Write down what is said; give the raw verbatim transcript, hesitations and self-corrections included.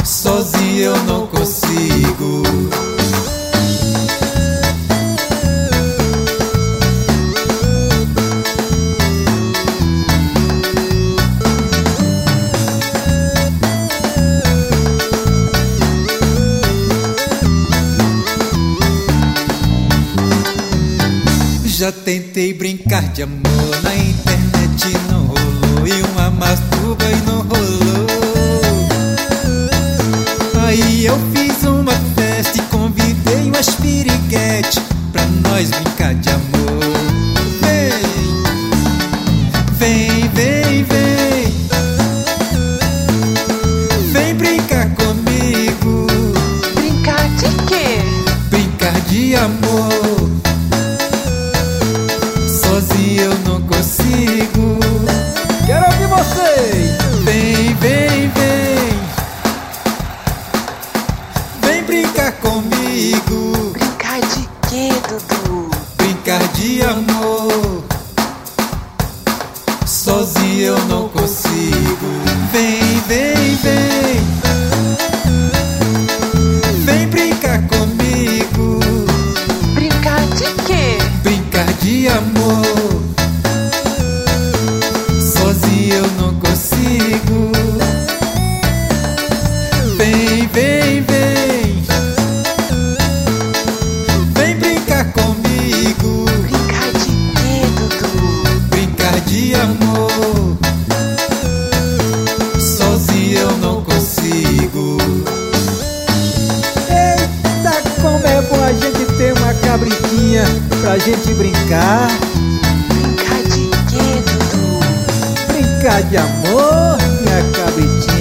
Sozinho eu não consigo. Já tentei brincar de amor na internet, não rolou. E uma masturba e não rolou. Aí eu fiz uma festa e convidei umas piriguete pra nós brincar de amor. Vem, vem, vem, vem. Vem brincar comigo. Brincar de quê? Brincar de amor. Sozinho eu não consigo. Quero ouvir vocês. Vem, vem, vem. Vem brincar comigo. Brincar de quê, Dudu? Brincar de amor. Sozinho eu não consigo. Vem, vem, vem. Vem brincar comigo. Brincar de quê? Brincar de amor. Sozinho eu não consigo. Vem, vem, vem. Vem brincar comigo. Brincar de quê, Dudu? Brincar de amor. Sozinho eu não consigo. Eita, como é bom a gente ter uma cabritinha pra gente brincar. Brincar de quê, Dudu? Brincar de amor, minha cabritinha.